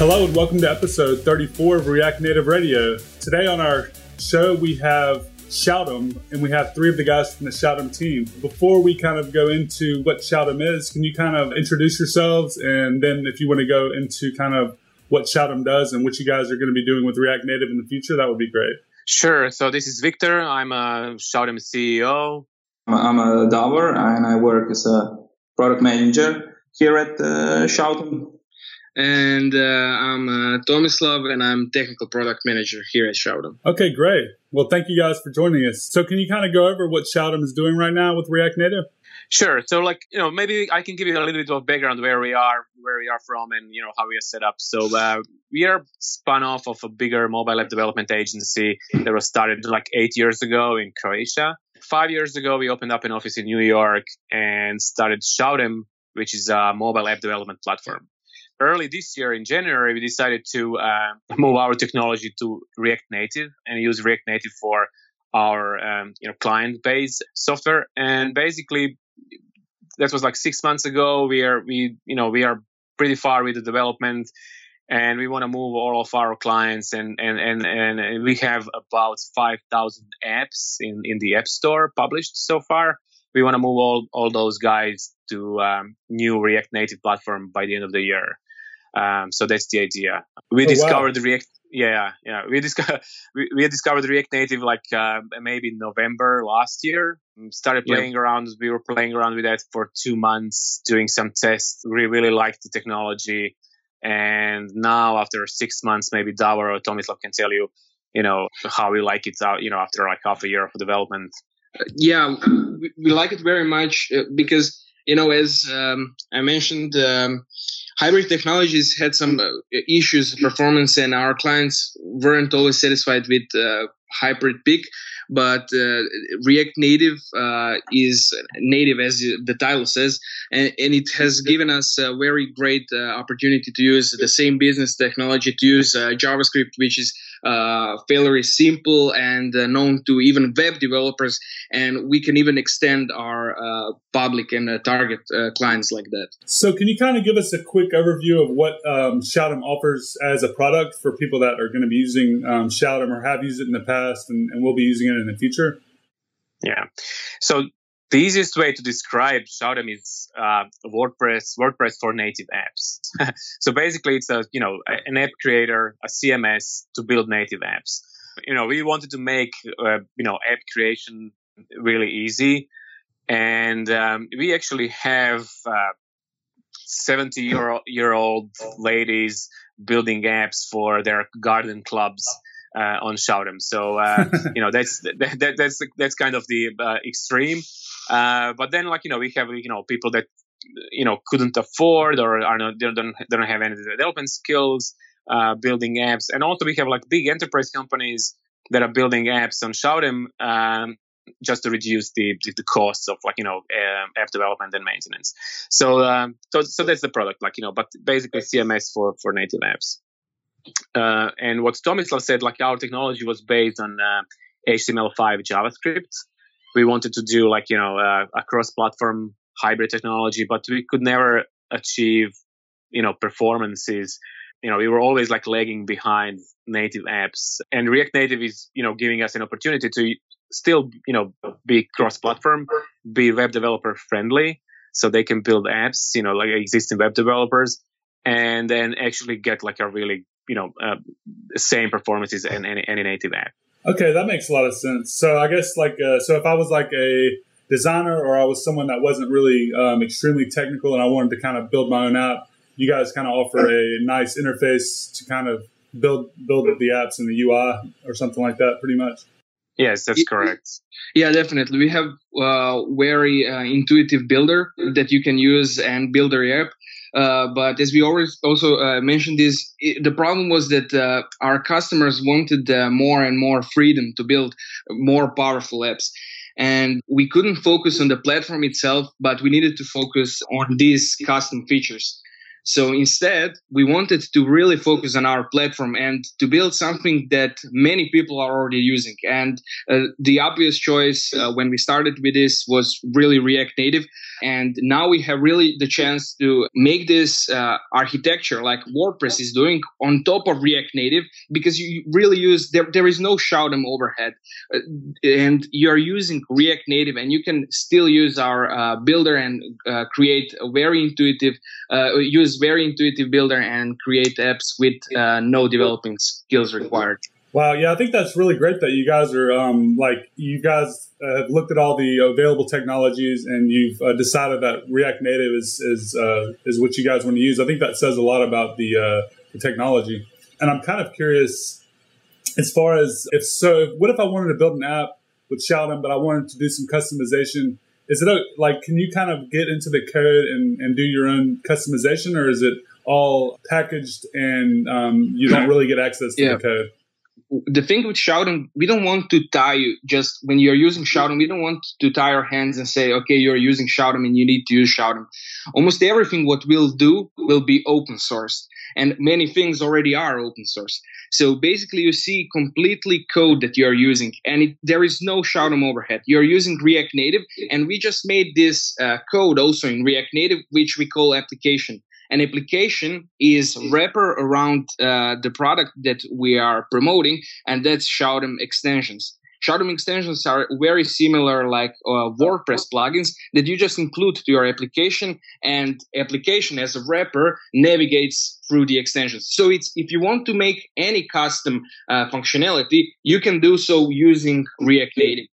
Hello and welcome to episode 34 of React Native Radio. Today on our show we have Shout'em, and we have three of the guys from the Shout'em team. Before we kind of go into what Shout'em is, can you kind of introduce yourselves, and then if you want to go into kind of what Shout'em does and what you guys are going to be doing with React Native in the future, that would be great. Sure. So this is Victor. I'm a Shout'em CEO. I'm a Davor, and I work as a product manager here at Shout'em. And I'm Tomislav, and I'm technical product manager here at Shout'em. Okay, great. Well, thank you guys for joining us. So can you kind of go over what Shout'em is doing right now with React Native? Sure. So maybe I can give you a little bit of background where we are from, and, how we are set up. So we are spun off of a bigger mobile app development agency that was started 8 years ago in Croatia. 5 years ago, we opened up an office in New York and started Shout'em, which is a mobile app development platform. Early this year, in January, we decided to move our technology to React Native and use React Native for our client base software. And basically, that was 6 months ago. We are pretty far with the development, and we want to move all of our clients. And we have about 5,000 apps in the App Store published so far. We want to move all those guys to new React Native platform by the end of the year. So that's the idea. We discovered React. Yeah. We discovered React Native maybe in November last year. Started playing around. We were playing around with that for 2 months, doing some tests. We really liked the technology, and now after 6 months, maybe Davor or Tomislav can tell you, how we like it out. After half a year of development. Yeah, we like it very much because as I mentioned. Hybrid technologies had some issues, performance, and our clients weren't always satisfied with hybrid peak. But React Native is native, as the title says, and it has given us a very great opportunity to use the same business technology, to use JavaScript, which is fairly simple and known to even web developers, and we can even extend our public and target clients like that. So can you kind of give us a quick overview of what Shout'em offers as a product for people that are going to be using Shout'em or have used it in the past and will be using it in the future? Yeah. So the easiest way to describe Shout'em is WordPress for native apps. So basically, it's an app creator, a CMS to build native apps. We wanted to make app creation really easy, and we actually have 70-year-old ladies building apps for their garden clubs on Shout'em. So that's kind of the extreme. But then we have people that couldn't afford or don't have any development skills building apps, and also we have big enterprise companies that are building apps on Shout'em just to reduce the costs of app development and maintenance. So that's the product, but basically CMS for native apps. And what Tomislav said, our technology was based on HTML5 JavaScript. We wanted to do a cross-platform hybrid technology, but we could never achieve performances. We were always lagging behind native apps, and React Native is giving us an opportunity to still be cross-platform, be web developer friendly, so they can build apps existing web developers, and then actually get a really same performances in any native app. Okay, that makes a lot of sense. So I guess so if I was a designer, or I was someone that wasn't really extremely technical and I wanted to kind of build my own app, you guys kind of offer a nice interface to kind of build the apps in the UI or something like that, pretty much. Yes, that's correct. Yeah, definitely. We have very intuitive builder that you can use and build your app. But as we always also mentioned the problem was that our customers wanted more and more freedom to build more powerful apps. And we couldn't focus on the platform itself, but we needed to focus on these custom features. So instead, we wanted to really focus on our platform and to build something that many people are already using. And the obvious choice when we started with this was really React Native. And now we have really the chance to make this architecture like WordPress is doing on top of React Native, because you really use, there is no Shoudom overhead. And you're using React Native, and you can still use our builder and create a very intuitive, use very intuitive builder and create apps with no developing skills required. Wow, yeah, I think that's really great that you guys are you guys have looked at all the available technologies and you've decided that React Native is what you guys want to use. I think that says a lot about the technology. And I'm kind of curious, as far as what if I wanted to build an app with Shoudom, but I wanted to do some customization? Is it can you kind of get into the code and do your own customization, or is it all packaged and you don't really get access to the code? The thing with Shoudom, we don't want to tie you just when you're using Shoudom. We don't want to tie our hands and say, okay, you're using Shoudom and you need to use Shoudom. Almost everything what we'll do will be open sourced, and many things already are open source. So basically, you see completely code that you're using, and there is no Shoudom overhead. You're using React Native, and we just made this code also in React Native, which we call application. An application is a wrapper around the product that we are promoting, and that's Shoudom extensions. Shoudom extensions are very similar like WordPress plugins that you just include to your application, and application as a wrapper navigates through the extensions. So if you want to make any custom functionality, you can do so using React Native.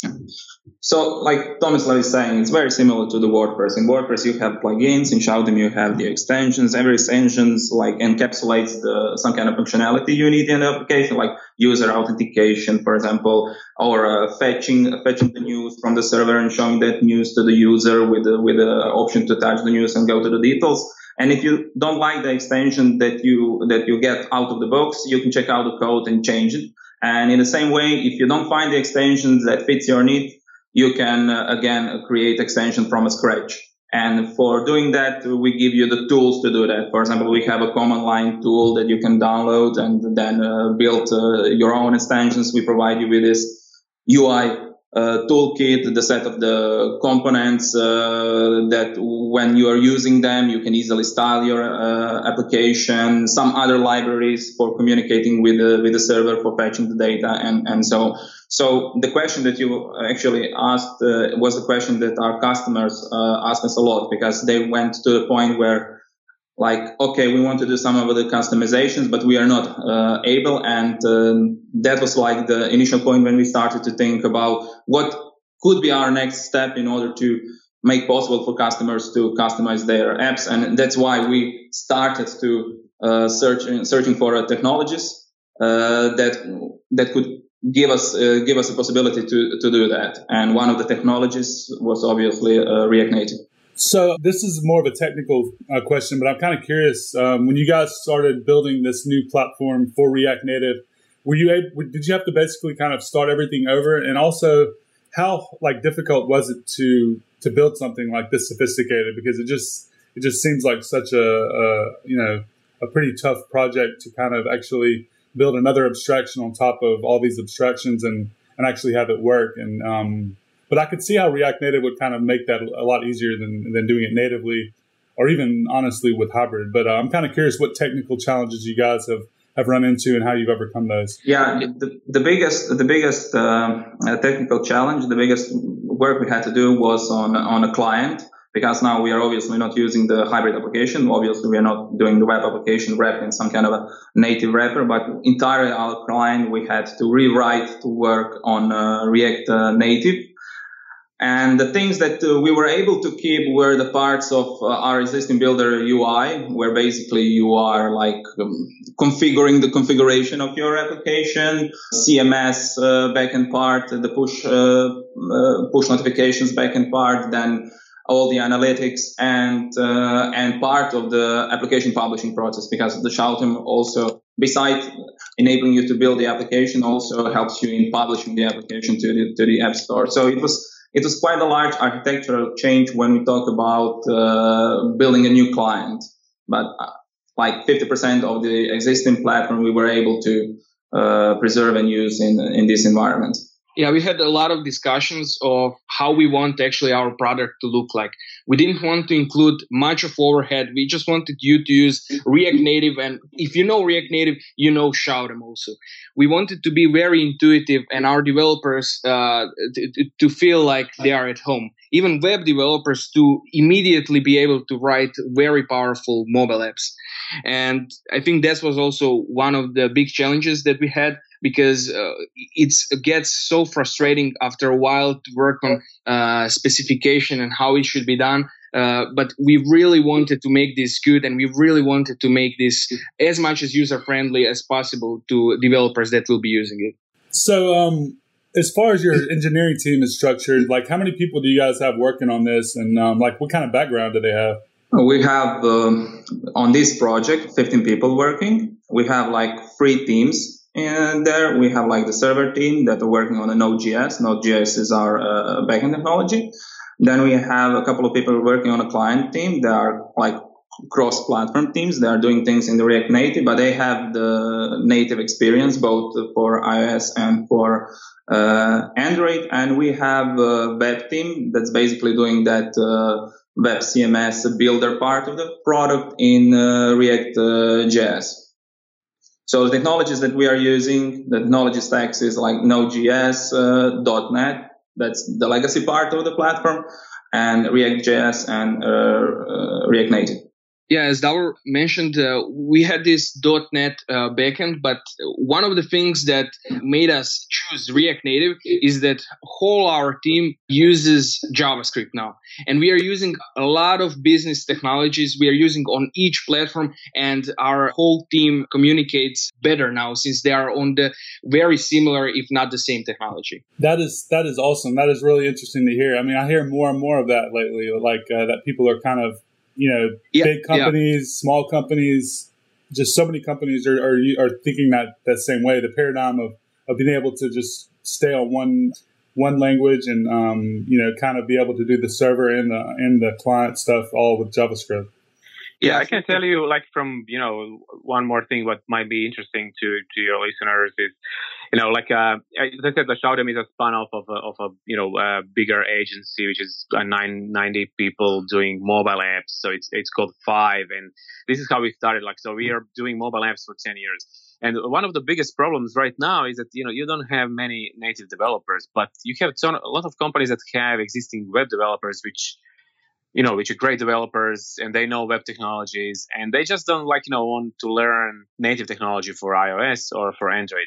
So, like Tomislav is saying, it's very similar to the WordPress. In WordPress, you have plugins. In Shoudom, you have the extensions. Every extensions encapsulates some kind of functionality you need in the application, like user authentication, for example, or fetching the news from the server and showing that news to the user with the option to touch the news and go to the details. And if you don't like the extension that you get out of the box, you can check out the code and change it. And in the same way, if you don't find the extensions that fits your need, you can, again, create extension from scratch. And for doing that, we give you the tools to do that. For example, we have a command line tool that you can download and then build your own extensions. We provide you with this UI toolkit, the set of the components that when you are using them, you can easily style your application, some other libraries for communicating with the server for fetching the data, and so. So the question that you actually asked was the question that our customers ask us a lot, because they went to the point where, okay, we want to do some of the customizations, but we are not able. And that was the initial point when we started to think about what could be our next step in order to make possible for customers to customize their apps. And that's why we started to searching for technologies that could give us a possibility to do that. And one of the technologies was obviously React Native. So this is more of a technical question, but I'm kind of curious. When you guys started building this new platform for React Native, did you have to basically kind of start everything over? And also, how difficult was it to build something like this sophisticated? Because it just seems like such a pretty tough project to kind of actually build another abstraction on top of all these abstractions and actually have it work. And but I could see how React Native would kind of make that a lot easier than doing it natively, or even honestly with hybrid. But I'm kind of curious what technical challenges you guys have run into and how you've overcome those. Yeah, the biggest technical challenge, the biggest work we had to do was on a client, because now we are obviously not using the hybrid application. Obviously, we are not doing the web application wrapped in some kind of a native wrapper, but entirely our client we had to rewrite to work on React Native. And the things that we were able to keep were the parts of our existing builder UI, where basically you are configuring the configuration of your application, CMS backend part, the push notifications backend part, then all the analytics and part of the application publishing process, because the Shoudom also, besides enabling you to build the application, also helps you in publishing the application to the App Store. So it was quite a large architectural change when we talk about building a new client. but like 50% of the existing platform we were able to preserve and use in this environment. Yeah, we had a lot of discussions of how we want actually our product to look like. We didn't want to include much of overhead. We just wanted you to use React Native. And if you know React Native, you know Shoudom also. We wanted to be very intuitive and our developers to feel like they are at home. Even web developers to immediately be able to write very powerful mobile apps. And I think that was also one of the big challenges that we had, because it gets so frustrating after a while to work on specification and how it should be done. But we really wanted to make this good, and we really wanted to make this as much as user-friendly as possible to developers that will be using it. So as far as your engineering team is structured, like how many people do you guys have working on this, and like what kind of background do they have? We have on this project 15 people working. We have like 3 teams. And there we have like the server team that are working on a Node.js. Node.js is our backend technology. Then we have a couple of people working on a client team. They are like cross-platform teams. They are doing things in the React Native, but they have the native experience both for iOS and for Android. And we have a web team that's basically doing that web CMS builder part of the product in React.js. So the technologies that we are using, the technology stacks is like Node.js, .NET, that's the legacy part of the platform, and React.js and React Native. Yeah, as Davor mentioned, we had this .NET backend, but one of the things that made us choose React Native is that whole our team uses JavaScript now. And we are using a lot of business technologies we are using on each platform, and our whole team communicates better now since they are on the very similar, if not the same technology. That is awesome. That is really interesting to hear. I mean, I hear more and more of that lately, like that people are kind of, big companies, small companies, just so many companies are thinking that same way. The paradigm of being able to just stay on one language and kind of be able to do the server and the client stuff all with JavaScript. Yeah, I can tell you, like, from, one more thing, what might be interesting to your listeners is, as I said, the Shoudom is a spun-off of a bigger agency, which is 90 people doing mobile apps. So it's called Five. And this is how we started. So we are doing mobile apps for 10 years. And one of the biggest problems right now is that, you don't have many native developers, but you have a lot of companies that have existing web developers, which are great developers and they know web technologies, and they just don't want to learn native technology for iOS or for Android.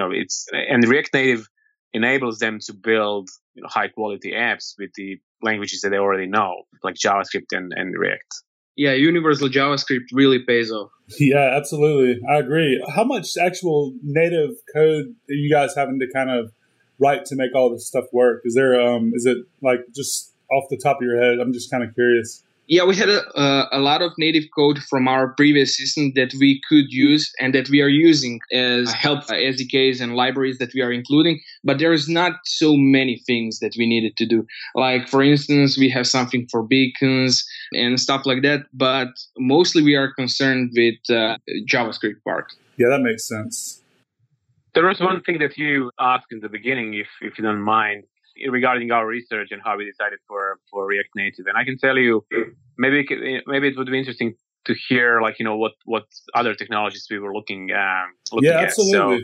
And React Native enables them to build high quality apps with the languages that they already know, like JavaScript and React. Yeah, universal JavaScript really pays off. Yeah, absolutely. I agree. How much actual native code are you guys having to kind of write to make all this stuff work? Is it like just off the top of your head? I'm just kind of curious. Yeah, we had a lot of native code from our previous system that we could use and that we are using as help SDKs and libraries that we are including. But there is not so many things that we needed to do. Like, for instance, we have something for beacons and stuff like that. But mostly we are concerned with JavaScript part. Yeah, that makes sense. There was one thing that you asked in the beginning, if you don't mind, regarding our research and how we decided for React Native. And I can tell you, maybe it would be interesting to hear, what other technologies we were looking at. Yeah, absolutely.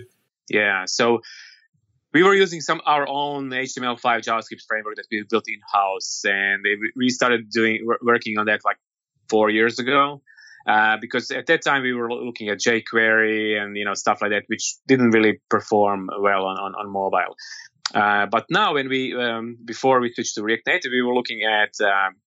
So we were using our own HTML5 JavaScript framework that we built in-house, and we started working on that 4 years ago. Because at that time we were looking at jQuery and stuff like that, which didn't really perform well on mobile. But now, when before we switched to React Native, we were looking at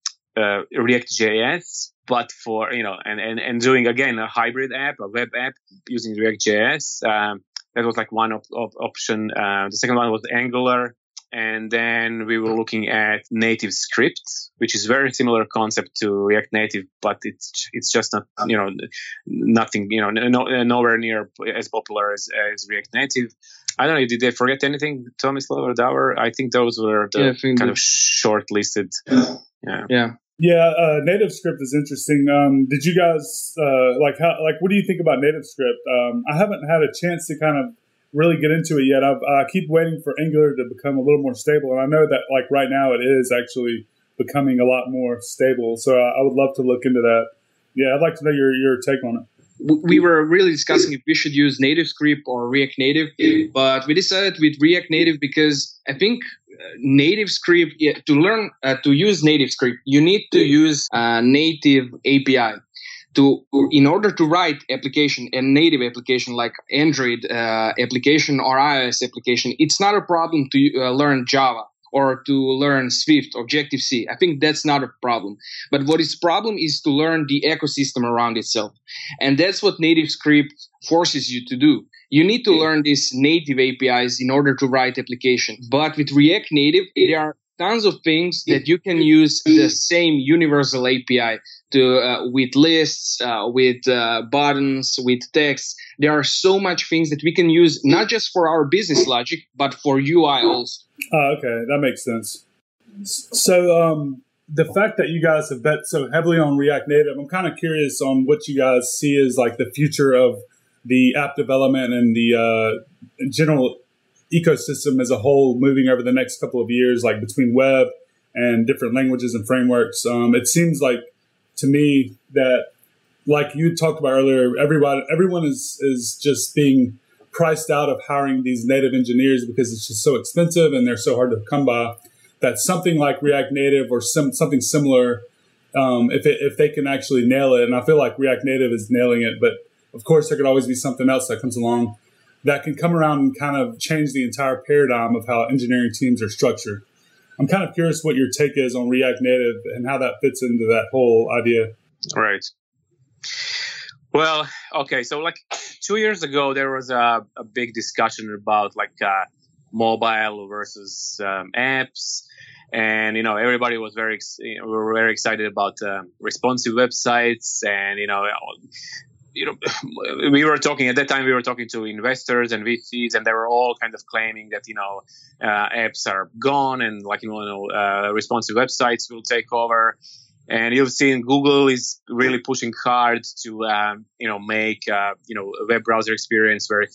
React.js, but for and doing again a hybrid app, a web app using React.js. That was one option. The second one was Angular, and then we were looking at native script, which is very similar concept to React Native, but it's just not nothing nowhere near as popular as React Native. I don't know. Did they forget anything, Tomislav or Davor? I think those were the kind of short-listed. Yeah. Yeah, NativeScript is interesting. Did you guys what do you think about NativeScript? I haven't had a chance to kind of really get into it yet. I keep waiting for Angular to become a little more stable, and I know that like right now it is actually becoming a lot more stable. So I would love to look into that. Yeah, I'd like to know your take on it. We were really discussing if we should use NativeScript or React Native, but we decided with React Native because I think NativeScript, to learn to use NativeScript, you need to use native API. In order to write application, a native application like Android application or iOS application, it's not a problem to learn Java or to learn Swift, Objective-C. I think that's not a problem. But what is problem is to learn the ecosystem around itself. And that's what NativeScript forces you to do. You need to learn these native APIs in order to write application. But with React Native, there are tons of things that you can use the same universal API to with lists, with buttons, with text. There are so much things that we can use not just for our business logic, but for UI also. Okay, that makes sense. So the fact that you guys have bet so heavily on React Native, I'm kind of curious on what you guys see as like the future of the app development and the general ecosystem as a whole moving over the next couple of years, like between web and different languages and frameworks. It seems like to me that, like you talked about earlier, everyone is just being priced out of hiring these native engineers because it's just so expensive and they're so hard to come by, that something like React Native or something similar, if they can actually nail it, and I feel like React Native is nailing it, but of course there could always be something else that comes along that can come around and kind of change the entire paradigm of how engineering teams are structured. I'm kind of curious what your take is on React Native and how that fits into that whole idea. Right. Well, okay. So like 2 years ago, there was a big discussion about like mobile versus apps. And, everybody was we were very excited about responsive websites. And, we were talking to investors and VCs, and they were all kind of claiming that, apps are gone and responsive websites will take over. And you've seen Google is really pushing hard to, make, a web browser experience very,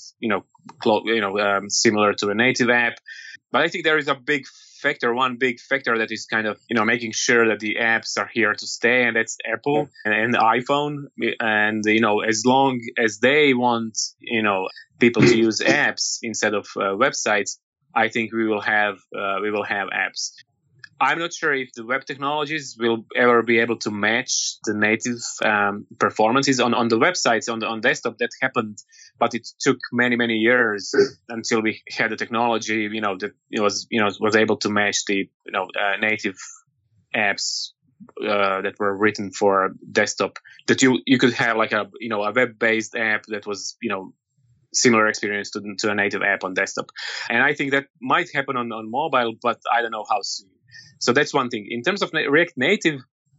similar to a native app. But I think there is one big factor that is kind of, making sure that the apps are here to stay, and that's Apple and the iPhone. And, as long as they want, people to use apps instead of websites, I think we will have apps. I'm not sure if the web technologies will ever be able to match the native performances on the websites on desktop. That happened, but it took many years until we had the technology, that it was able to match the native apps that were written for desktop. That you could have like a web-based app that was similar experience to a native app on desktop. And I think that might happen on mobile, but I don't know how soon. So that's one thing. In terms of React Native,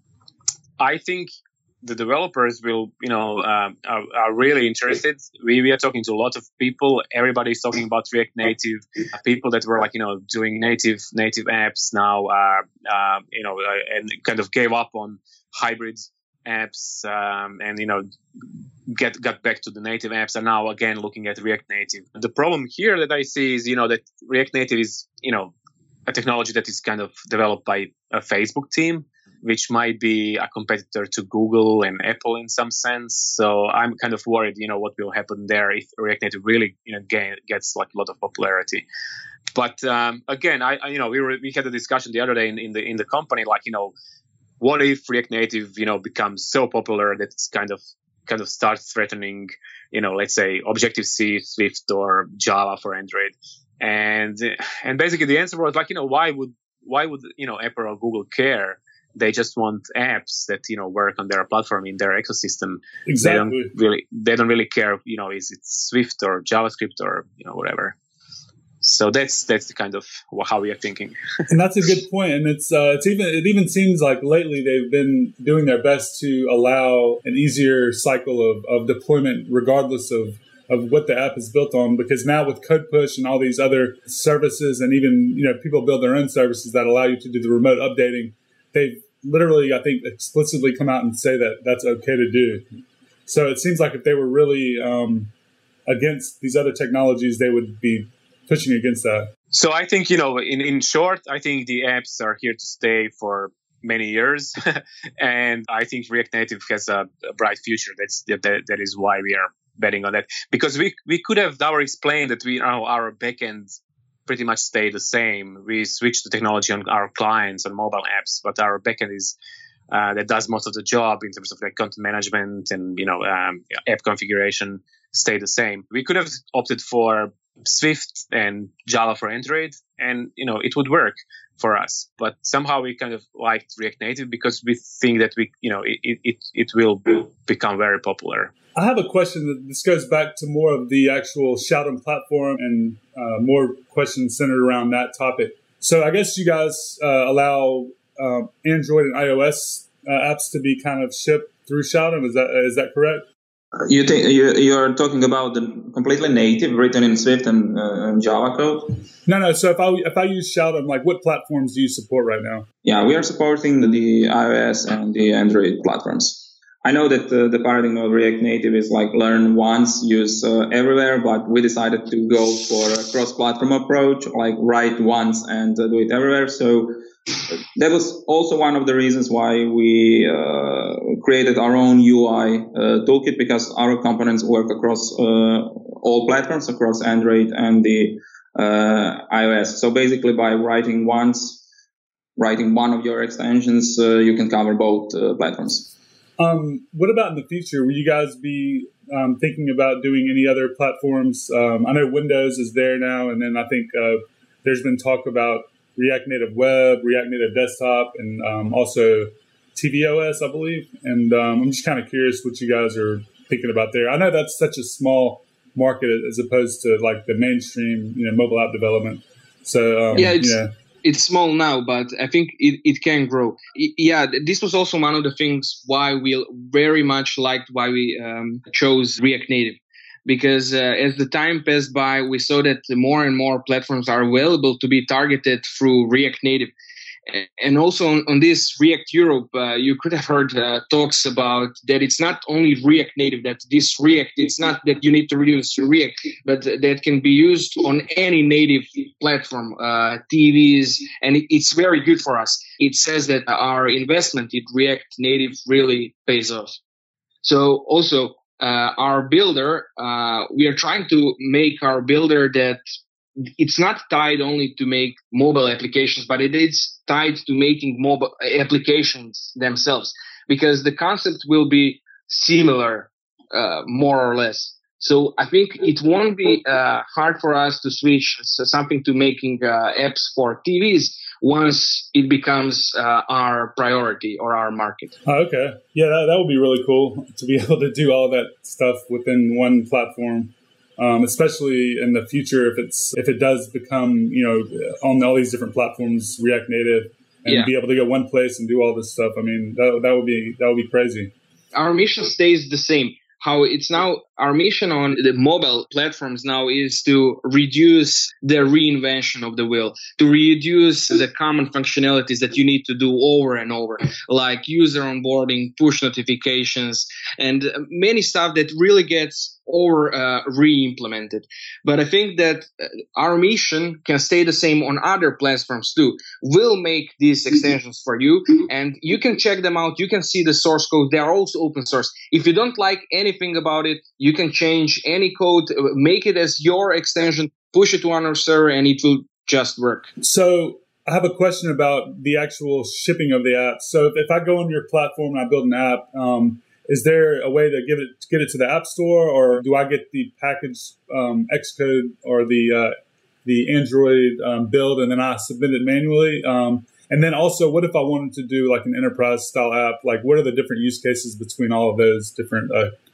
I think the developers will, are really interested. We are talking to a lot of people. Everybody's talking about React Native. People that were doing native apps now, and kind of gave up on hybrid apps, and got back to the native apps, are now again looking at React Native. The problem here that I see is, that React Native is, a technology that is kind of developed by a Facebook team, which might be a competitor to Google and Apple in some sense. So I'm kind of worried, what will happen there if React Native really, gets like a lot of popularity. But again, we had a discussion the other day in the company, what if React Native, becomes so popular that it's kind of starts threatening, let's say Objective-C, Swift, or Java for Android. And basically the answer was why would Apple or Google care? They just want apps that work on their platform, in their ecosystem. Exactly. They don't really care, is it Swift or JavaScript or whatever. So that's the kind of how we are thinking. And that's a good point. And it even seems like lately they've been doing their best to allow an easier cycle of deployment, regardless of what the app is built on, because now with Code Push and all these other services, and even people build their own services that allow you to do the remote updating, they've literally, I think, explicitly come out and say that that's okay to do. So it seems like if they were really against these other technologies, they would be pushing against that. So I think, in short, I think the apps are here to stay for many years. And I think React Native has a bright future. That is why we are betting on that. Because we could have explained that our backend pretty much stay the same. We switched the technology on our clients on mobile apps, but our backend is that does most of the job in terms of like content management and app configuration stay the same. We could have opted for Swift and Java for Android, and it would work for us. But somehow we kind of liked React Native because we think that it will become very popular. I have a question. This goes back to more of the actual Shout'em platform and more questions centered around that topic. So I guess you guys allow Android and iOS apps to be kind of shipped through Shout'em. Is that correct? You think you're talking about the completely native, written in Swift and Java code? No. So if I use Shout'em, like what platforms do you support right now? Yeah, we are supporting the iOS and the Android platforms. I know that the paradigm of React Native is like learn once, use everywhere, but we decided to go for a cross-platform approach, like write once and do it everywhere. So that was also one of the reasons why we created our own UI toolkit, because our components work across all platforms, across Android and the iOS. So basically by writing one of your extensions, you can cover both platforms. What about in the future? Will you guys be thinking about doing any other platforms? I know Windows is there now, and then I think there's been talk about React Native Web, React Native Desktop, and also tvOS, I believe. And I'm just kind of curious what you guys are thinking about there. I know that's such a small market as opposed to like the mainstream, mobile app development. So it's small now, but I think it can grow. This was also one of the things why we very much liked why we chose React Native. Because as the time passed by, we saw that more and more platforms are available to be targeted through React Native. And also on this React Europe, you could have heard talks about that it's not only React Native, that this React, it's not that you need to use React, but that can be used on any native platform, TVs, and it's very good for us. It says that our investment in React Native really pays off. So also, our builder, we are trying to make our builder that it's not tied only to make mobile applications, but it is tied to making mobile applications themselves, because the concept will be similar, more or less. So I think it won't be hard for us to switch something to making apps for TVs once it becomes our priority or our market. Okay. Yeah, that would be really cool to be able to do all that stuff within one platform, especially in the future if it does become, on all these different platforms, React Native, and be able to go one place and do all this stuff. I mean, that would be crazy. Our mission stays the same. How it's now, our mission on the mobile platforms now is to reduce the reinvention of the wheel, to reduce the common functionalities that you need to do over and over, like user onboarding, push notifications, and many stuff that really gets re-implemented. But I think that our mission can stay the same on other platforms too. We'll make these extensions for you, and you can check them out. You can see the source code. They are also open source. If you don't like anything about it, you can change any code, make it as your extension, push it to another server, and it will just work. So I have a question about the actual shipping of the app. So if I go on your platform and I build an app, is there a way to get it to the App Store, or do I get the package Xcode or the Android build and then I submit it manually? And then also, what if I wanted to do like an enterprise style app? Like, what are the different use cases between all of those different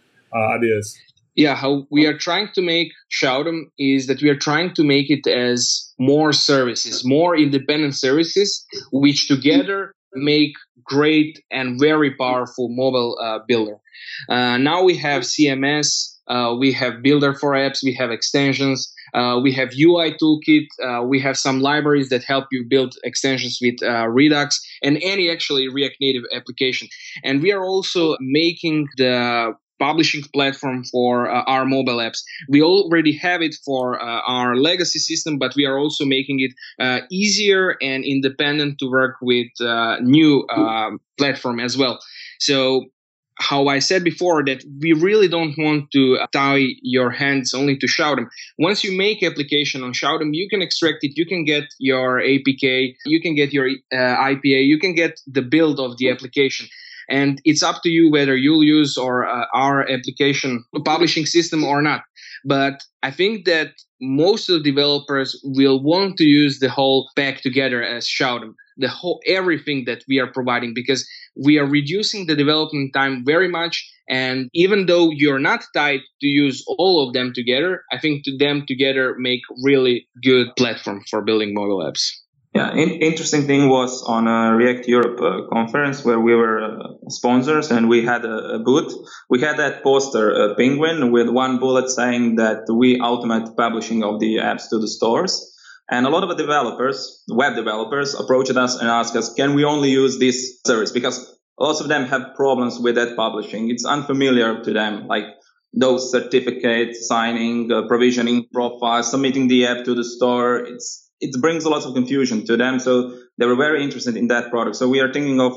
ideas? Yeah, how we are trying to make Shout'em is that we are trying to make it as more services, more independent services, which together make great and very powerful mobile builder. Now we have CMS, we have Builder for apps, we have extensions, we have UI Toolkit, we have some libraries that help you build extensions with Redux and any actually React Native application. And we are also making the publishing platform for our mobile apps. We already have it for our legacy system, but we are also making it easier and independent to work with new platform as well. So how I said before that we really don't want to tie your hands only to Shoudem. Once you make application on Shoudem, you can extract it, you can get your APK, you can get your IPA, you can get the build of the application. And it's up to you whether you'll use our application publishing system or not. But I think that most of the developers will want to use the whole pack together as Shoudem, everything that we are providing, because we are reducing the development time very much. And even though you're not tied to use all of them together, I think them together make really good platform for building mobile apps. Yeah, interesting thing was on a React Europe conference where we were sponsors and we had a booth. We had that poster, a penguin, with one bullet saying that we automate publishing of the apps to the stores. And a lot of the developers, web developers, approached us and asked us, can we only use this service? Because lots of them have problems with that publishing. It's unfamiliar to them, like those certificates, signing, provisioning profiles, submitting the app to the store. It brings a lot of confusion to them. So they were very interested in that product. So we are thinking of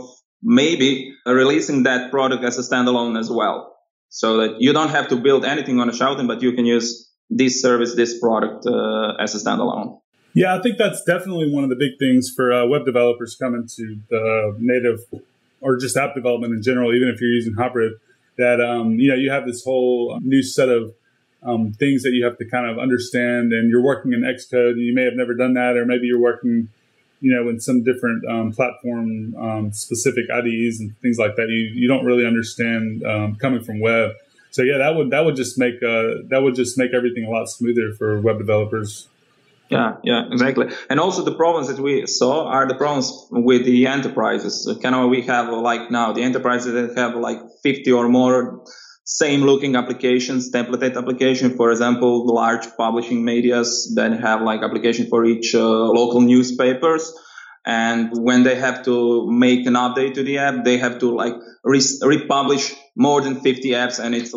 maybe releasing that product as a standalone as well, so that you don't have to build anything on a Shoudem, but you can use this service, this product as a standalone. Yeah, I think that's definitely one of the big things for web developers coming to the native or just app development in general, even if you're using Hybrid, that you have this whole new set of things that you have to kind of understand, and you're working in Xcode, and you may have never done that, or maybe you're working, in some different platform specific IDEs and things like that. You don't really understand coming from web. So yeah, that would just make everything a lot smoother for web developers. Yeah, exactly. And also the problems that we saw are the problems with the enterprises. We have now the enterprises that have 50 or more same looking applications, template application, for example, large publishing medias that have application for each local newspapers. And when they have to make an update to the app, they have to republish more than 50 apps, and it's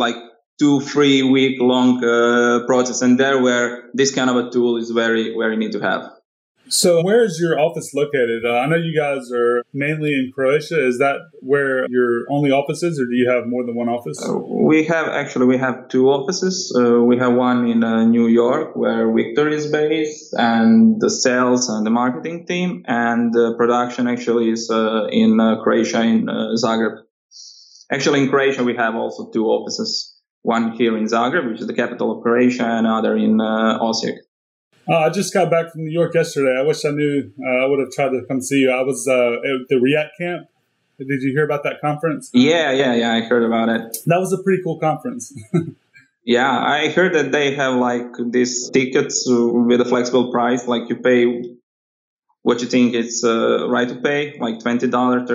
2-3 week long process. And there where this kind of a tool is very, very need to have. So where is your office located? I know you guys are mainly in Croatia. Is that where your only office is, or do you have more than one office? We have two offices. We have one in New York, where Victor is based, and the sales and the marketing team, and the production actually is in Croatia, in Zagreb. Actually, in Croatia, we have also two offices. One here in Zagreb, which is the capital of Croatia, and another in Osijek. I just got back from New York yesterday. I wish I knew. I would have tried to come see you. I was at the React Camp. Did you hear about that conference? Yeah. I heard about it. That was a pretty cool conference. Yeah, I heard that they have these tickets with a flexible price. You pay what you think it's right to pay, $20,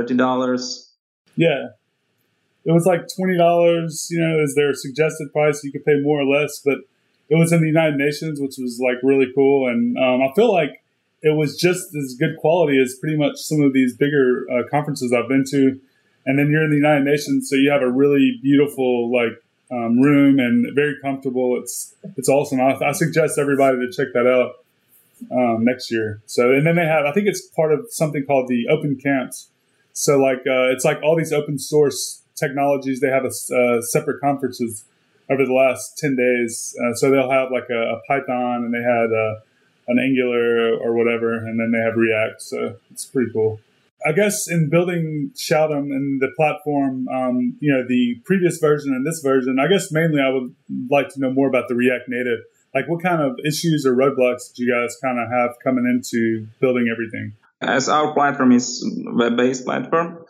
$30. Yeah. It was $20, is their suggested price. You could pay more or less, but it was in the United Nations, which was really cool. And I feel like it was just as good quality as pretty much some of these bigger conferences I've been to. And then you're in the United Nations, so you have a really beautiful room and very comfortable. It's awesome. I suggest everybody to check that out next year. So, and then they have, I think it's part of something called the Open Camps. So it's all these open source technologies. They have a separate conferences over the last 10 days. So they'll have a Python, and they had an Angular or whatever, and then they have React. So it's pretty cool. I guess in building Shoudem and the platform, the previous version and this version, I guess mainly I would like to know more about the React Native. What kind of issues or roadblocks did you guys kind of have coming into building everything? As our platform is web-based platform,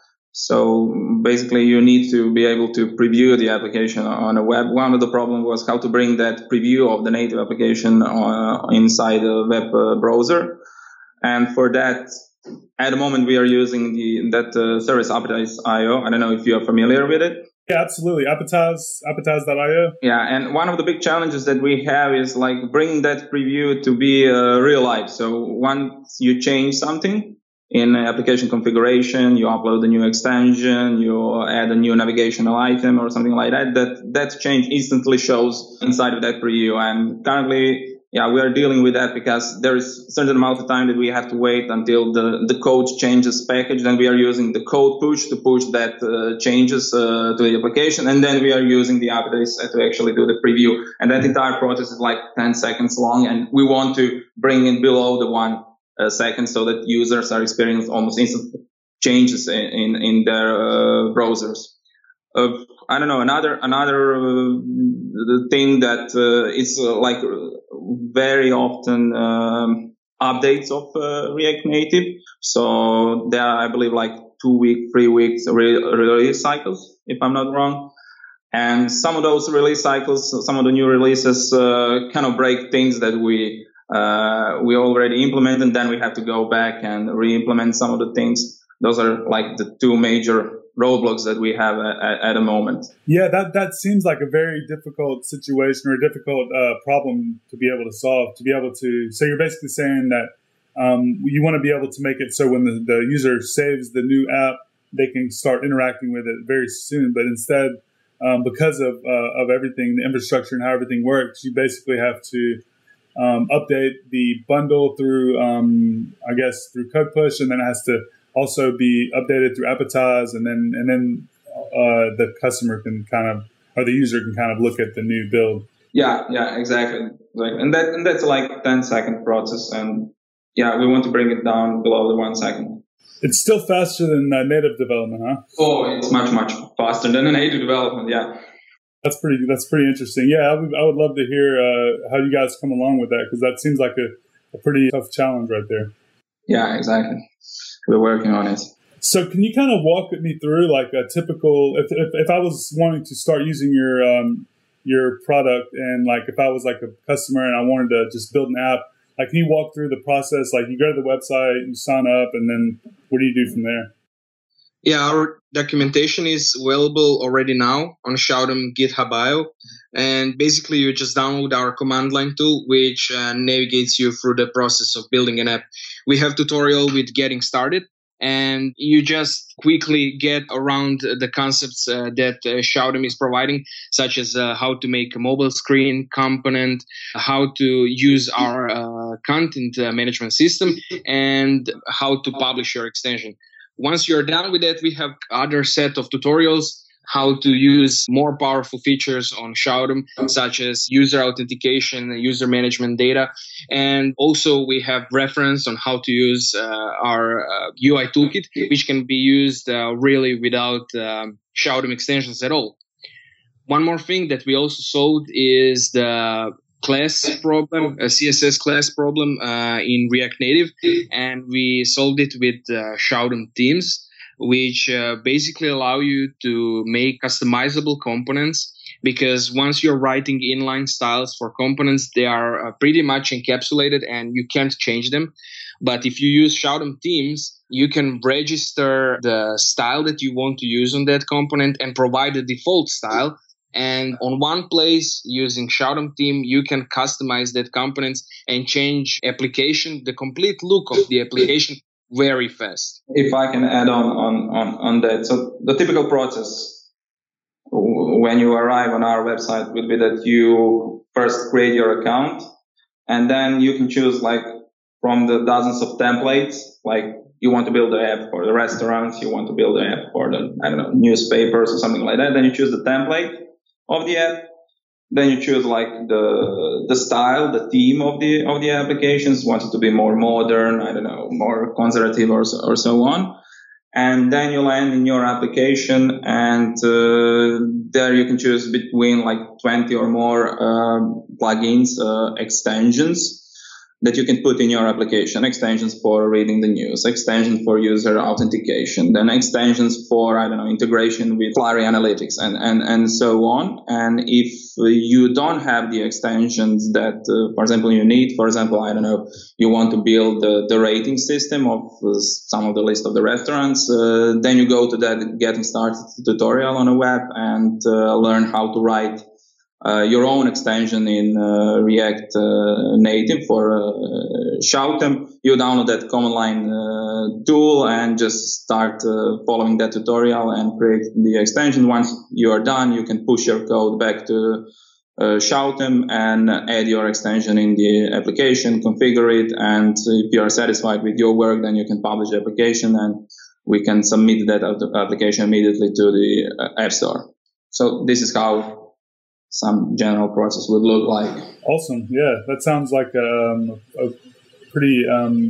so basically you need to be able to preview the application on a web. One of the problems was how to bring that preview of the native application inside a web browser. And for that, at the moment we are using that service Optimize.io. I don't know if you are familiar with it. Yeah, absolutely. Appetize.io. Yeah, and one of the big challenges that we have is like bringing that preview to be real life. So once you change something in application configuration, you upload a new extension, you add a new navigational item or something like that, that change instantly shows inside of that preview. And currently, yeah, we are dealing with that because there is a certain amount of time that we have to wait until the code changes package. Then we are using the code push to push that changes to the application. And then we are using the updates to actually do the preview. And that entire process is like 10 seconds long. And we want to bring it below the 1 second so that users are experiencing almost instant changes in their browsers. I don't know, another thing that is like very often updates of React Native. So there are, I believe, like 2 week, 3 weeks release cycles, if I'm not wrong. And some of those release cycles, some of the new releases kind of break things that we already implemented, and then we have to go back and re-implement some of the things. Those are like the 2 major roadblocks that we have at the moment. Yeah, that seems like a very difficult situation or a difficult problem to be able to solve. So you're basically saying that you want to be able to make it so when the user saves the new app, they can start interacting with it very soon. But instead, because of everything, the infrastructure and how everything works, you basically have to update the bundle through, through code push, and then it has to also be updated through Appetize, and then the customer can or the user can kind of look at the new build. Yeah, exactly. And that's like 10-second process, and yeah, we want to bring it down below the 1 second. It's still faster than native development, huh? Oh, it's much faster than a native development. Yeah. That's pretty interesting. Yeah, I would love to hear how you guys come along with that, because that seems like a pretty tough challenge right there. Yeah, exactly. We're working on it. So can you kind of walk me through like a typical, if I was wanting to start using your product, and like if I was like a customer and I wanted to just build an app, like can you walk through the process? Like you go to the website, you sign up, and then what do you do from there? Yeah, our documentation is available already now on Shoutm GitHub IO. And basically, you just download our command line tool, which navigates you through the process of building an app. We have tutorial with getting started, and you just quickly get around the concepts that Shoutm is providing, such as how to make a mobile screen component, how to use our content management system, and how to publish your extension. Once you're done with that, we have other set of tutorials how to use more powerful features on Shoutm, such as user authentication, user management data. And also we have reference on how to use our UI toolkit, which can be used really without Shoutm extensions at all. One more thing that we also solved is the class problem, a CSS class problem in React Native, and we solved it with Shoutm themes, which basically allow you to make customizable components, because once you're writing inline styles for components, they are pretty much encapsulated and you can't change them. But if you use Shoutm themes, you can register the style that you want to use on that component and provide the default style. And on one place, using Shoutm theme, you can customize that components and change the complete look of the application very fast. If I can add on that. So the typical process when you arrive on our website would be that you first create your account, and then you can choose like from the dozens of templates, like you want to build an app for the restaurants, you want to build an app for the, newspapers or something like that. Then you choose the template of the app. Then you choose like the style, the theme of the applications. Want it to be more modern, more conservative or so on. And then you land in your application, and there you can choose between like 20 or more plugins, extensions. that you can put in your application. Extensions for reading the news, extensions for user authentication, then extensions for, integration with Clary Analytics and so on. And if you don't have the extensions that, for example, you need, you want to build the rating system of some of the list of the restaurants, then you go to that getting started tutorial on a web and learn how to write your own extension in React Native for Shoutem. You download that command line tool and just start following that tutorial and create the extension. Once you are done, you can push your code back to Shoutem and add your extension in the application, configure it, and if you are satisfied with your work, then you can publish the application and we can submit that application immediately to the App Store. So this is how some general process would look like. Awesome. Yeah, that sounds like a pretty,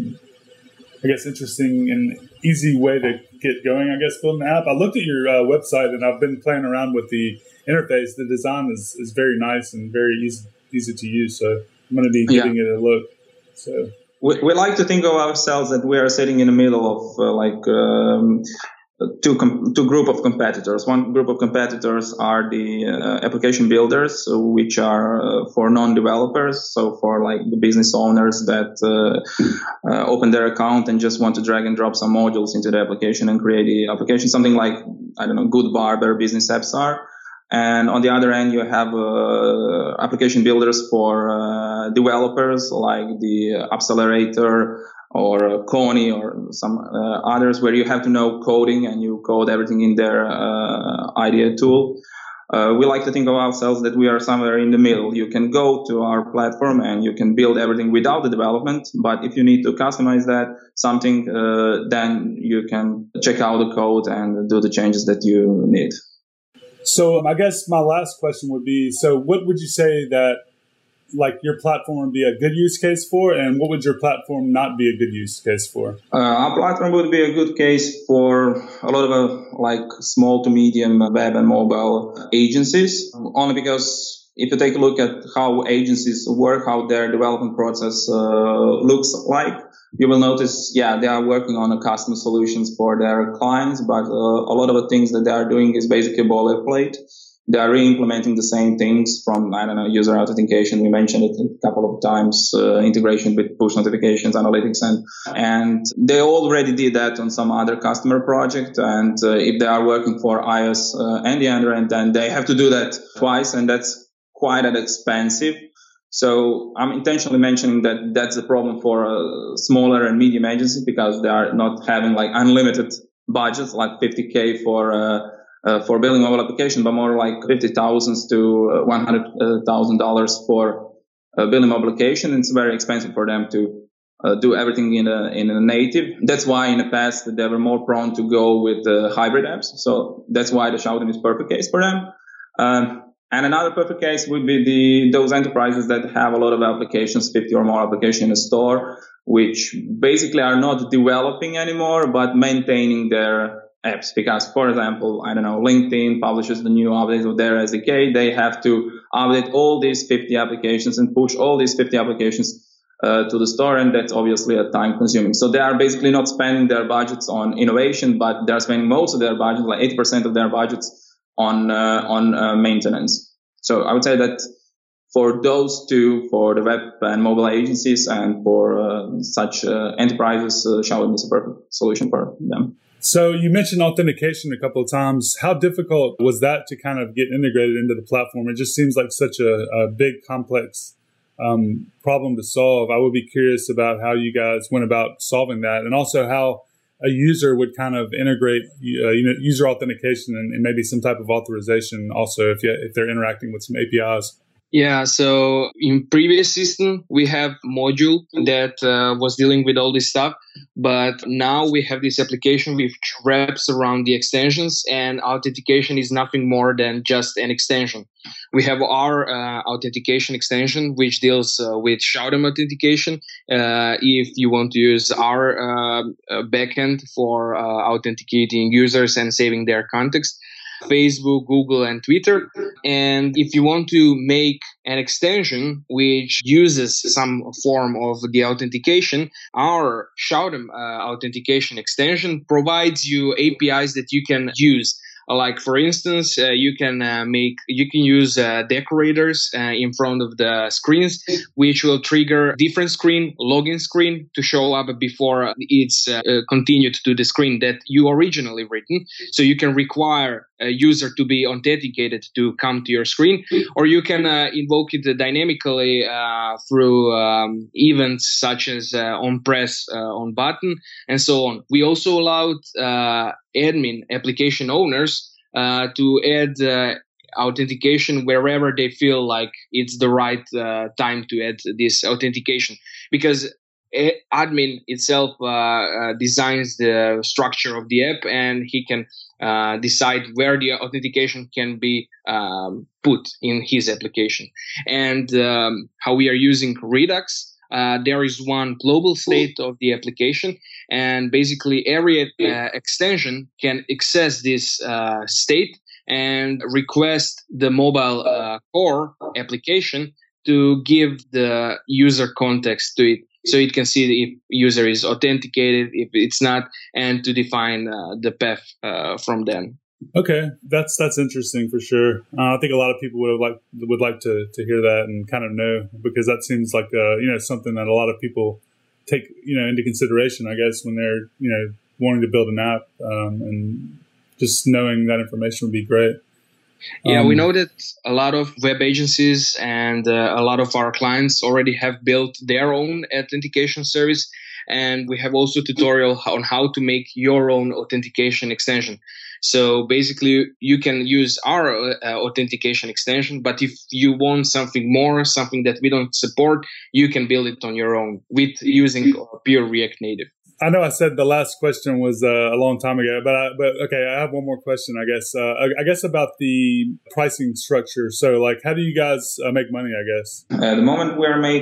interesting and easy way to get going, building an app. I looked at your website and I've been playing around with the interface. The design is very nice and very easy to use. So I'm going to be giving it a look. So we like to think of ourselves that we are sitting in the middle of two group of competitors. One group of competitors are the application builders, which are for non-developers, so for like the business owners that open their account and just want to drag and drop some modules into the application and create the application, something like, Good Barber Business Apps are. And on the other end, you have application builders for developers like the Accelerator or Kony or some others, where you have to know coding and you code everything in their IDEA tool. We like to think of ourselves that we are somewhere in the middle. You can go to our platform and you can build everything without the development, but if you need to customize that something, then you can check out the code and do the changes that you need. So I guess my last question would be, so what would you say that like your platform would be a good use case for, and what would your platform not be a good use case for? Our platform would be a good case for a lot of small to medium web and mobile agencies, only because if you take a look at how agencies work, how their development process looks like, you will notice, they are working on a custom solutions for their clients, but a lot of the things that they are doing is basically boilerplate. They are re-implementing the same things from, user authentication. We mentioned it a couple of times, integration with push notifications, analytics, and they already did that on some other customer project. And if they are working for iOS and the Android, then they have to do that twice, and that's quite expensive. So I'm intentionally mentioning that that's a problem for smaller and medium agencies because they are not having unlimited budgets, like 50K for building mobile application, but more like $50,000 to $100,000 for building mobile application. It's very expensive for them to do everything in a native. That's why in the past they were more prone to go with hybrid apps. So that's why the Shoutem is perfect case for them. And another perfect case would be those enterprises that have a lot of applications, 50 or more applications in a store, which basically are not developing anymore, but maintaining their apps. Because, for example, LinkedIn publishes the new update of their SDK. They have to update all these 50 applications and push all these 50 applications to the store, and that's obviously a time consuming. So they are basically not spending their budgets on innovation, but they're spending most of their budget, like 80% of their budgets, on maintenance. So I would say that for those two, for the web and mobile agencies and for such enterprises, Shoutem is a perfect solution for them. So you mentioned authentication a couple of times. How difficult was that to kind of get integrated into the platform? It just seems like such a big, complex problem to solve. I would be curious about how you guys went about solving that, and also how a user would kind of integrate user authentication and maybe some type of authorization also if they're interacting with some APIs. Yeah, so in previous system, we have module that was dealing with all this stuff. But now we have this application which wraps around the extensions, and authentication is nothing more than just an extension. We have our authentication extension, which deals with Shoutem authentication. If you want to use our backend for authenticating users and saving their context. Facebook, Google, and Twitter. And if you want to make an extension which uses some form of the authentication, our Shoudom authentication extension provides you APIs that you can use. Like, for instance, you can use decorators in front of the screens, which will trigger different login screen to show up before it's continued to the screen that you originally written. So you can require a user to be authenticated to come to your screen, or you can invoke it dynamically through events such as on press, on button, and so on. We also allowed admin application owners to add authentication wherever they feel like it's the right time to add this authentication, because admin itself designs the structure of the app, and he can decide where the authentication can be put in his application. And how we are using Redux. There is one global state of the application, and basically every extension can access this state and request the mobile core application to give the user context to it, so it can see if user is authenticated, if it's not, and to define the path from then. Okay, that's interesting for sure. I think a lot of people would like to hear that and kind of know, because that seems like something that a lot of people take into consideration, I guess, when they're wanting to build an app, and just knowing that information would be great. Yeah, we know that a lot of web agencies and a lot of our clients already have built their own authentication service. And we have also tutorial on how to make your own authentication extension. So basically, you can use our authentication extension, but if you want something more, something that we don't support, you can build it on your own with using pure React Native. I know I said the last question was a long time ago, but okay, I have one more question, I guess. I guess about the pricing structure. So, like, how do you guys make money, I guess? At the moment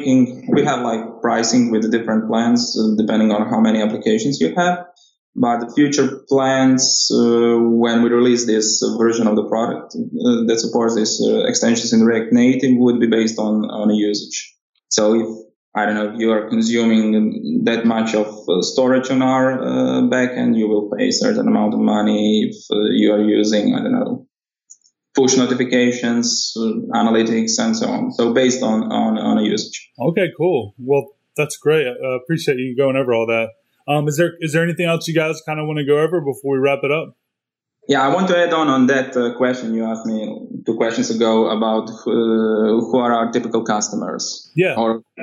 we have like pricing with the different plans, depending on how many applications you have. But the future plans, when we release this version of the product that supports these extensions in React Native, would be based on a usage. So if you are consuming that much of storage on our backend, you will pay a certain amount of money. If you are using, push notifications, analytics, and so on. So based on a usage. Okay, cool. Well, that's great. I appreciate you going over all that. Is there anything else you guys kind of want to go over before we wrap it up? Yeah, I want to add on that question you asked me 2 questions ago about who are our typical customers. Yeah.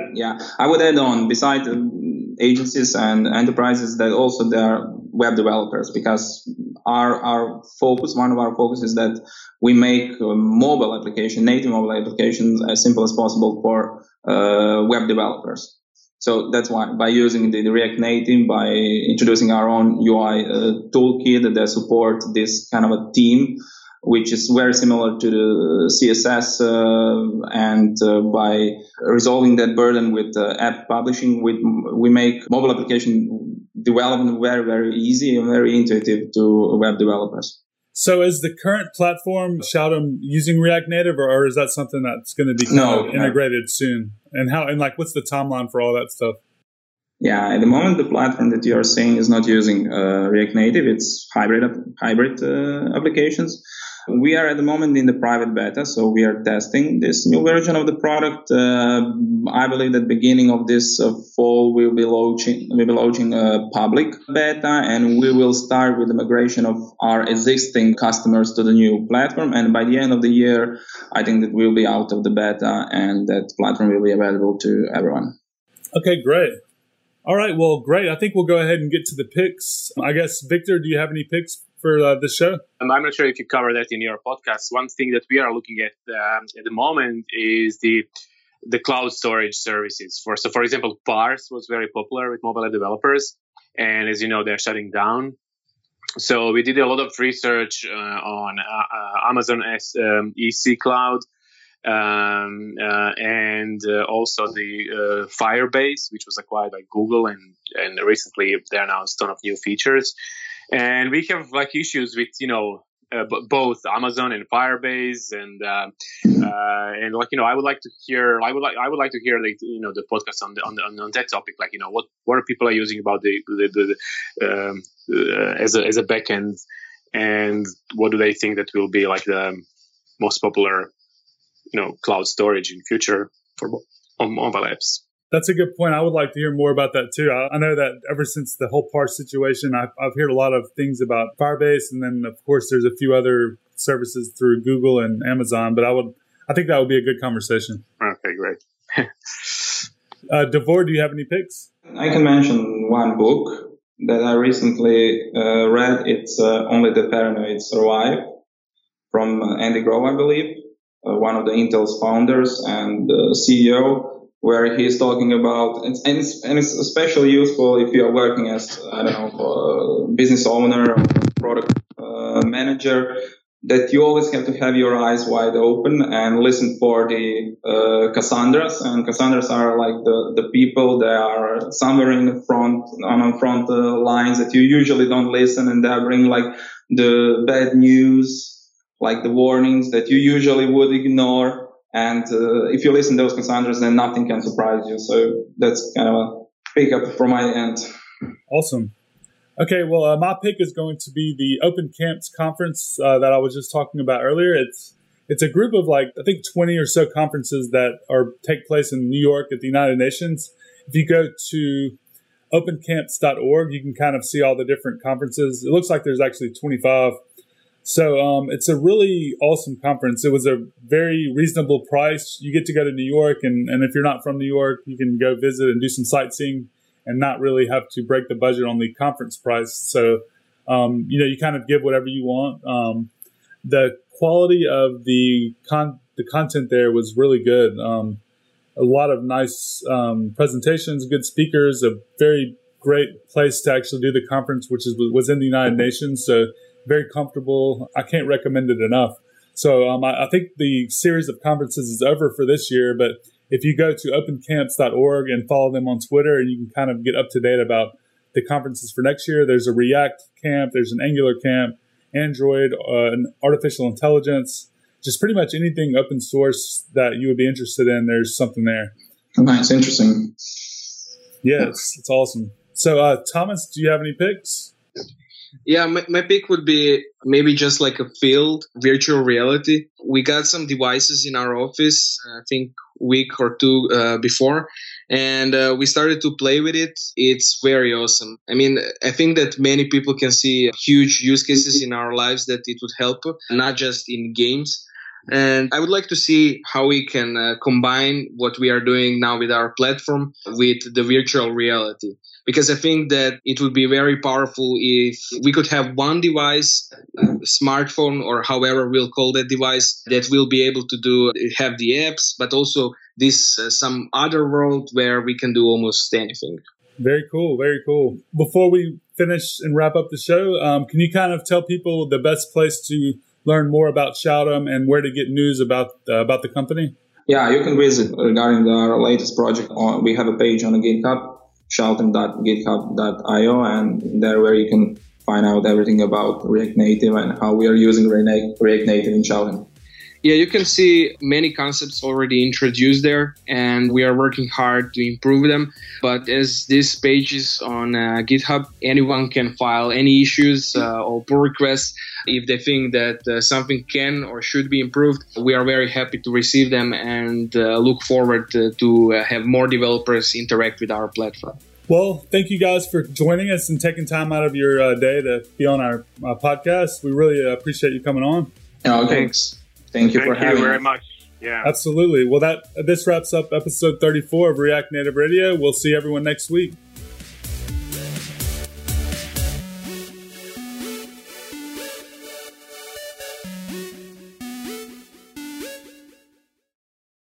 I would add on, beside agencies and enterprises, that also there are web developers, because one of our focus is that we make native mobile applications as simple as possible for web developers. So that's why, by using the React Native, by introducing our own UI toolkit that supports this kind of a theme, which is very similar to the CSS, and by resolving that burden with app publishing, we make mobile application development very, very easy and very intuitive to web developers. So is the current platform, Shoudom, using React Native, or is that something that's going to be integrated soon? And what's the timeline for all that stuff? Yeah, at the moment, the platform that you are seeing is not using React Native. It's hybrid applications. We are at the moment in the private beta, so we are testing this new version of the product. I believe that beginning of this fall we'll be launching a public beta, and we will start with the migration of our existing customers to the new platform. And by the end of the year, I think that we'll be out of the beta, and that platform will be available to everyone. Okay, great. All right, well, great. I think we'll go ahead and get to the picks. I guess, Victor, do you have any picks for the show? I'm not sure if you cover that in your podcast. One thing that we are looking at the moment is the cloud storage services. For example, Parse was very popular with mobile developers, and as you know, they're shutting down. So we did a lot of research on Amazon EC Cloud, and also the Firebase, which was acquired by Google, and recently they announced a ton of new features. And we have issues with both Amazon and Firebase, and like, you know, I would like to hear the podcast on that topic. Like, you know, what are people are using about the as a backend, and what do they think that will be like the most popular, you know, cloud storage in future for mobile apps. That's a good point. I would like to hear more about that too. I know that ever since the whole Parse situation, I've heard a lot of things about Firebase, and then of course there's a few other services through Google and Amazon. But I think that would be a good conversation. Okay, great. Devor, do you have any picks? I can mention one book that I recently read. It's Only the Paranoid Survive, from Andy Grove, I believe, one of the Intel's founders and CEO. Where he's talking about, and it's especially useful if you are working as, I don't know, business owner or product manager, that you always have to have your eyes wide open and listen for the Cassandras. And Cassandras are like the people that are somewhere in the front lines that you usually don't listen, and they bring like the bad news, like the warnings that you usually would ignore. And if you listen to those Cassandras, then nothing can surprise you. So that's kind of a pick up from my end. Awesome. Okay, well, my pick is going to be the Open Camps conference that I was just talking about earlier. It's a group of like, I think 20 or so conferences that take place in New York at the United Nations. If you go to opencamps.org, you can kind of see all the different conferences. It looks like there's actually 25. So it's a really awesome conference. It was a very reasonable price. You get to go to New York, and if you're not from New York, you can go visit and do some sightseeing and not really have to break the budget on the conference price. So, you kind of give whatever you want. The quality of the content there was really good. A lot of nice presentations, good speakers, a very great place to actually do the conference, which was in the United Nations. So, very comfortable. I can't recommend it enough. So I think the series of conferences is over for this year, but if you go to opencamps.org and follow them on Twitter, you can kind of get up to date about the conferences for next year. There's a React camp, there's an Angular camp, Android, and artificial intelligence, just pretty much anything open source that you would be interested in. There's something there. Nice, interesting. Yes, it's awesome. So Thomas, do you have any picks? Yeah, my pick would be maybe just like a field virtual reality. We got some devices in our office, I think week or two before, and we started to play with it. It's very awesome. I mean, I think that many people can see huge use cases in our lives that it would help, not just in games. And I would like to see how we can combine what we are doing now with our platform with the virtual reality. Because I think that it would be very powerful if we could have one device, smartphone, or however we'll call that device, that will be able to have the apps, but also this some other world where we can do almost anything. Very cool, very cool. Before we finish and wrap up the show, can you kind of tell people the best place to learn more about Shout'em and where to get news about the company? Yeah, you can visit regarding our latest project. We have a page on the GitHub, shout'em.github.io, and there where you can find out everything about React Native and how we are using React Native in Shout'em. Yeah, you can see many concepts already introduced there, and we are working hard to improve them. But as this page is on GitHub, anyone can file any issues or pull requests if they think that something can or should be improved. We are very happy to receive them and look forward to have more developers interact with our platform. Well, thank you guys for joining us and taking time out of your day to be on our podcast. We really appreciate you coming on. Thanks. Thank you for having us. Thank you very much. Yeah. Absolutely. Well, this wraps up episode 34 of React Native Radio. We'll see everyone next week.